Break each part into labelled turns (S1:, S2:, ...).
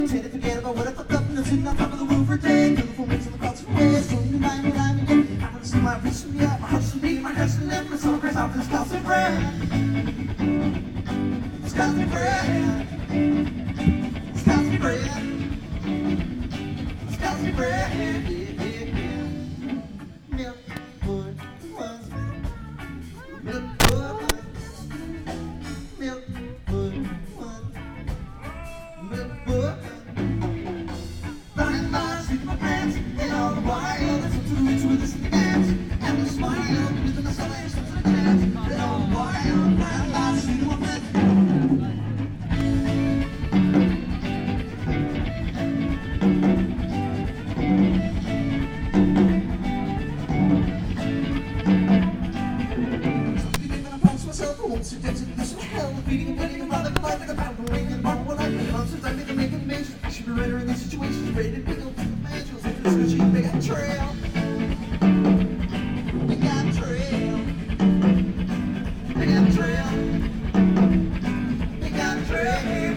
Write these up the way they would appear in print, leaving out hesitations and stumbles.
S1: Trying to forget about what I fucked up and I'm sitting on top of the roof for days. Beautiful mix of the clouds from waves. So you mind me lying again. I wanna see my wrist from me up, my heart from me, my heart from left. My soul cries out for scouts and bread. Scouts and bread. Scouts and bread. Scouts and bread. Milkwood was. Milkwood was. Milkwood was. Milkwood. Running by, sleeping my pants, and all the while, listen to the rich with this dance, and the smile, with the sun, listen to the dance, and all the while, running by, sleeping my pants. I won't sit down to this hell, beating and winning and running the life like a pound, waiting and bottle, I make monsters, I make them make animations. I should be better in these situations, ready to pick up the manuals, into the switching, they got trail. They got trail. They got trail. They got trail.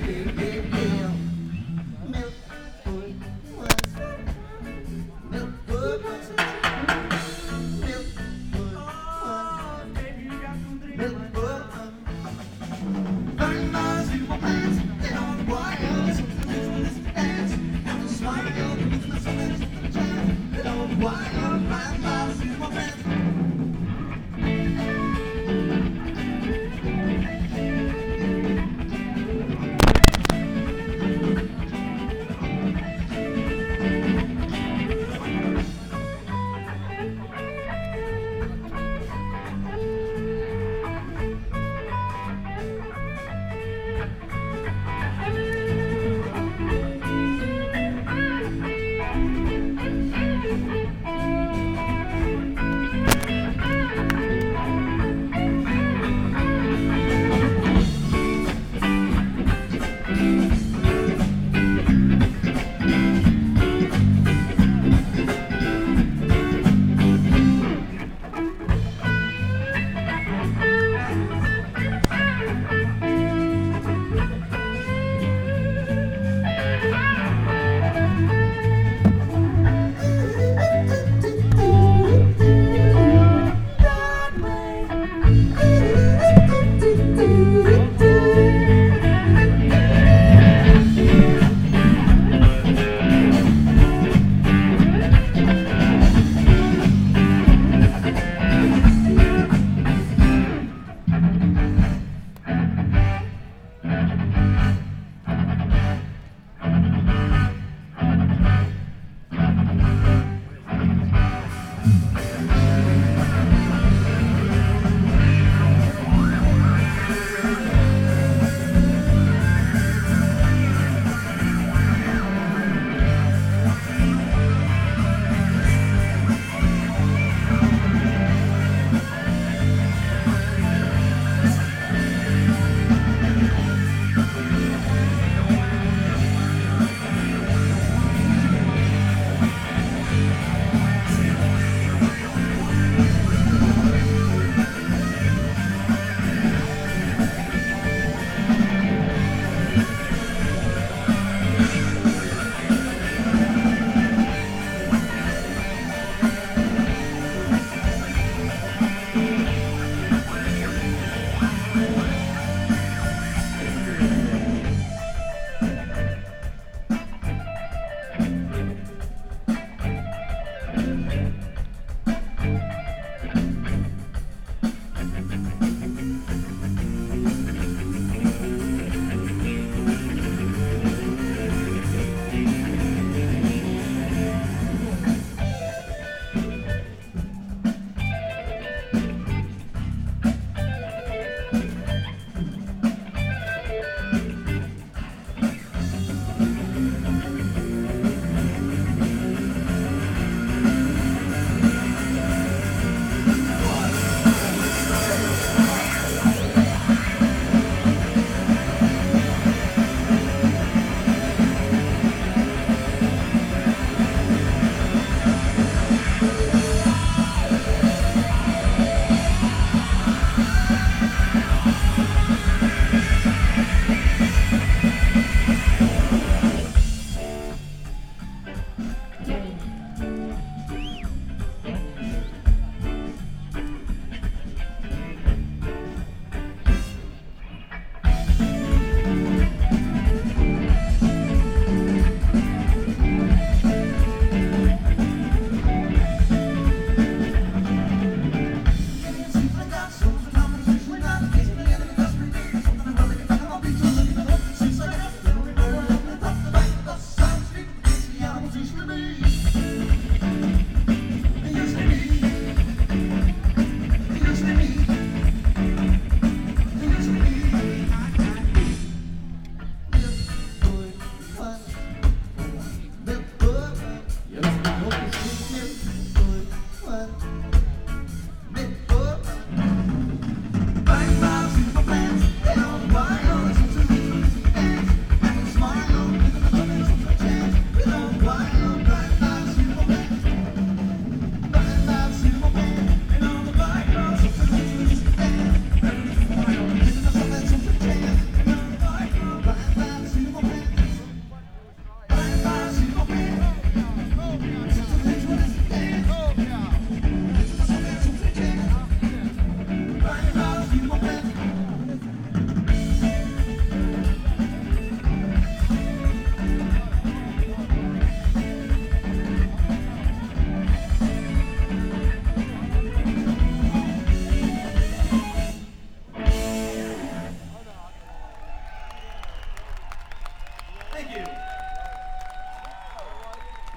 S1: Milkwood was. Milkwood was. Milkwood. Burning my super pants, and all the while, listen to this dance, and the smile, with my son, and the jazz, and all the while.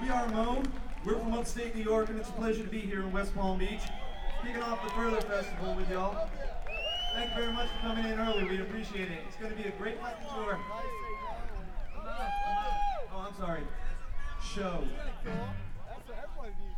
S1: are Moan. We're from upstate New York, and it's a pleasure to be here in West Palm Beach, kicking off the Further Festival with y'all. Thank you very much for coming in early. We appreciate it. It's going to be a great lightning tour. Oh, I'm sorry. Show.